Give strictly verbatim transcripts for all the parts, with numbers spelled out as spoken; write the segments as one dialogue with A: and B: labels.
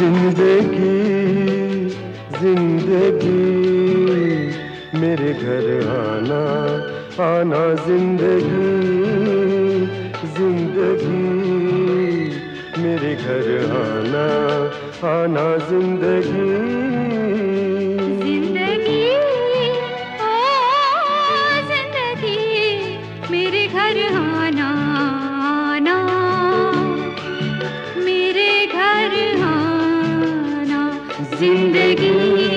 A: जिंदगी जिंदगी मेरे घर आना आना, जिंदगी जिंदगी मेरे घर आना आना, जिंदगी
B: जिंदगी ओ जिंदगी मेरे घर आना आना, मेरे घर आना, जिंदगी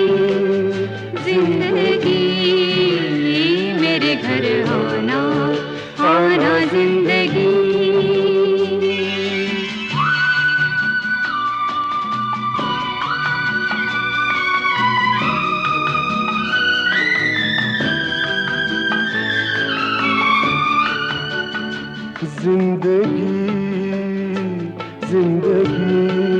B: जिंदगी मेरे घर आना आना, जिंदगी।
A: जिंदगी जिंदगी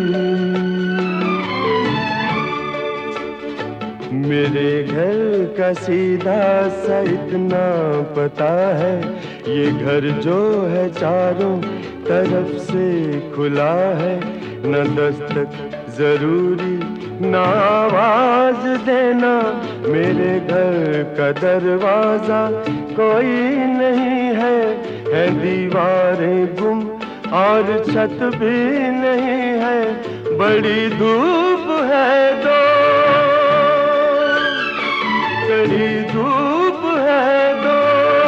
A: मेरे घर का सीधा सा इतना पता है, ये घर जो है चारों तरफ से खुला है, न दस्तक जरूरी न आवाज देना, मेरे घर का दरवाजा कोई नहीं है, है दीवारें गुम और छत भी नहीं है, बड़ी धूप है दो बड़ी धूप है दो,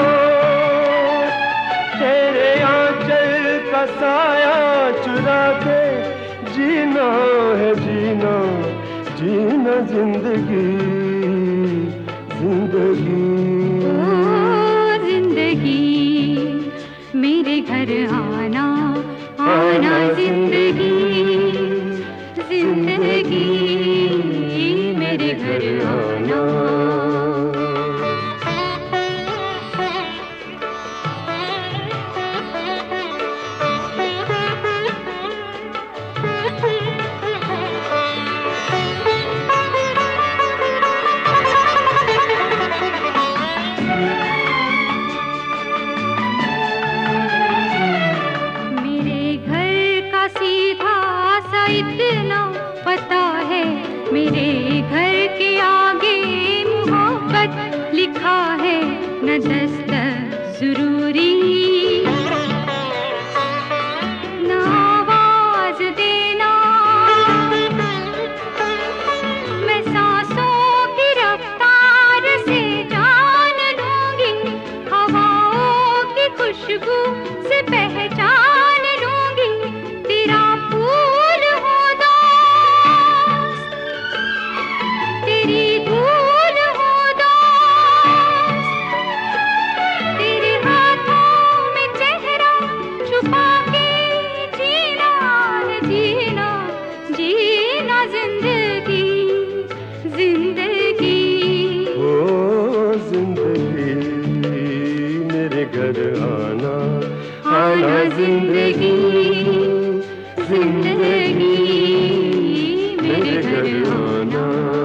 A: तेरे आंचल का साया चुरा के जीना है जीना जीना, जिंदगी जिंदगी
B: ओ जिंदगी मेरे घर आना आना, जिंदगी जिंदगी मेरे घर आना। इतना पता है, मेरे घर के आगे मोहब्बत लिखा है, न दस्तक जरूरी न आवाज देना, मैं सांसों की रफ्तार से जान लूंगी, हवाओं की खुशबू से पहचान लूंगी, तेरा फूल हो दोस्त, तेरी धूल हो दोस्त, तेरे हाथों में चेहरा छुपा के जीना है जीना जीना, जिंदगी जिंदगी
A: ओ जिंदगी मेरे घर आना आना, जिंदगी जिंदगी मेरे घर आना।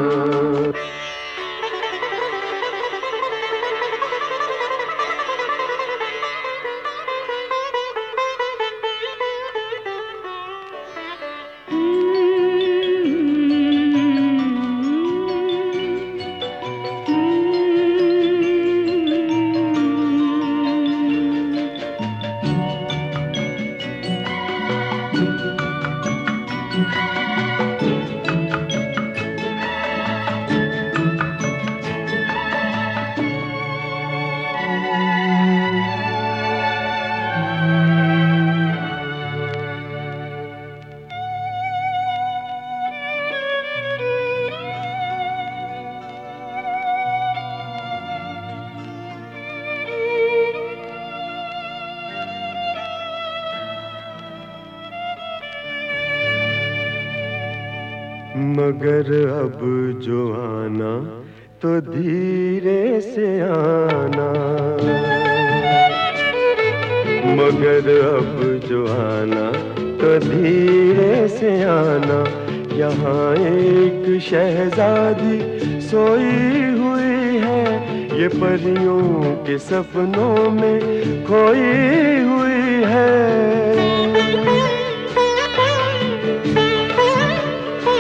A: मगर अब जो आना तो धीरे से आना, मगर अब जो आना तो धीरे से आना, यहाँ एक शहजादी सोई हुई है, ये परियों के सपनों में खोई हुई है।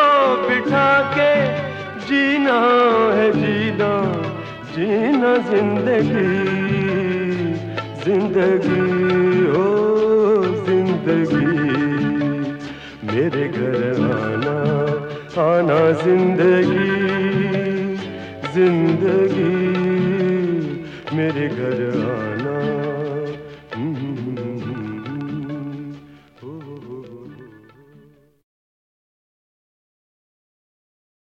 A: बिठा के जीना है जीना, जीना जिंदगी, जिंदगी हो जिंदगी। मेरे घर आना आना जिंदगी, जिंदगी मेरे घर आना।